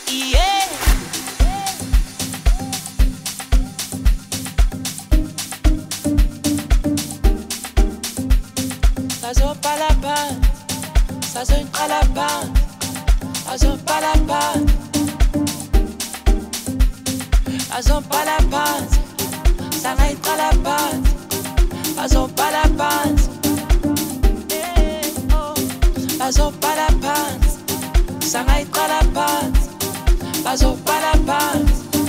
Yeah. Sazopalaphan, sazoqalaphan, azopalaphan, azopalaphan, sangayiqalaphan, azopalaphan, azopalaphan, sangayiqalaphan, azopalaphan.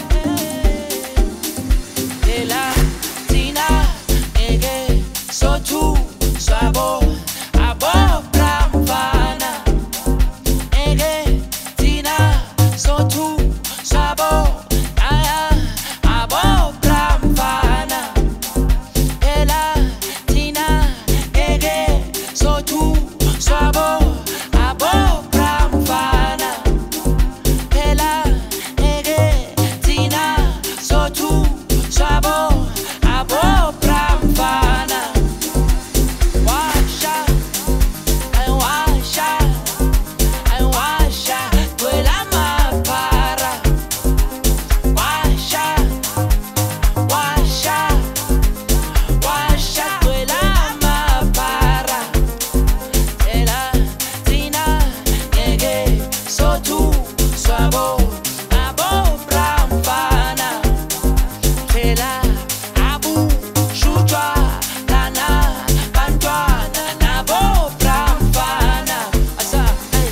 Ela Tina ege sotu swabo abo pramfana ege Tina sotu swabo aya abo pramfana ela Tina ege sotu swabo abo pramfana ela ege Tina sotu swabo abo pramfana. Washa, I washa, I washa, tuela mapara. Washa, washa, washa, tuela mapara. Ela Tina ngeke sotu swabo abo pramfana. Ela abu shutwa lana bantwana nabo pramfana. Asa hey.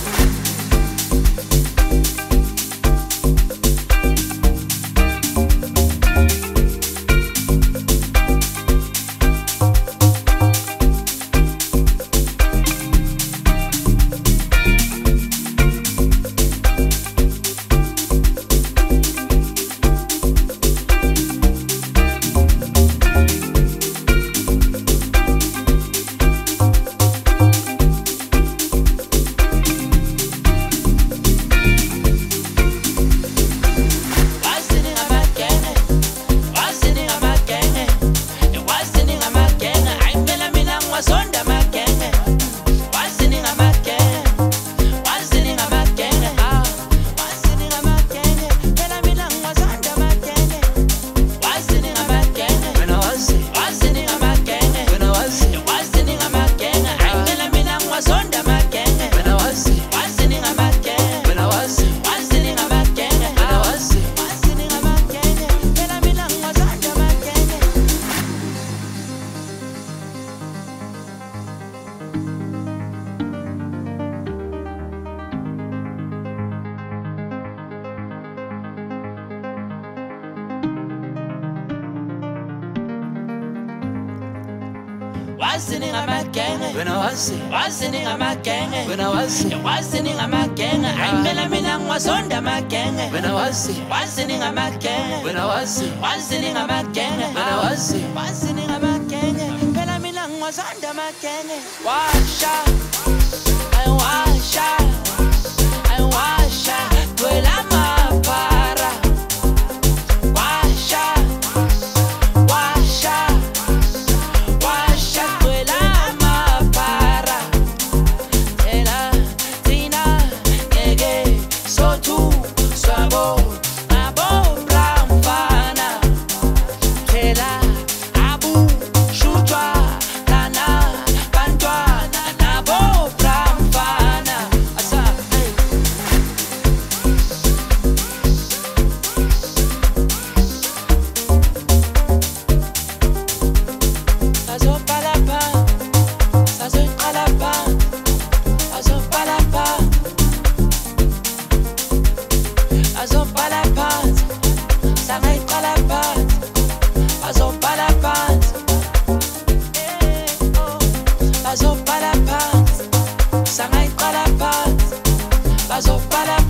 Wazining amagenge when I was wazining amagenge when I was wazining amagenge ayimela mina ngwasonda amagenge when I was wazining amagenge when I was wazining amagenge when I was wazining amagenge phela mina ngwasonda amagenge. Washa I washa I washa tuela mapara. Washa washa washa tuela mapara. Ela Tina ngeke sotu swabo abo pramfana. Ela abu shutwa lana bantwana nabo pramfana. Asa hey. Sazopalaphan, sazoqalaphan, azopalaphan, azopalaphan, sangayiqalaphan, azopalaphan, azopalaphan, sangayiqalaphan, azopalaphan.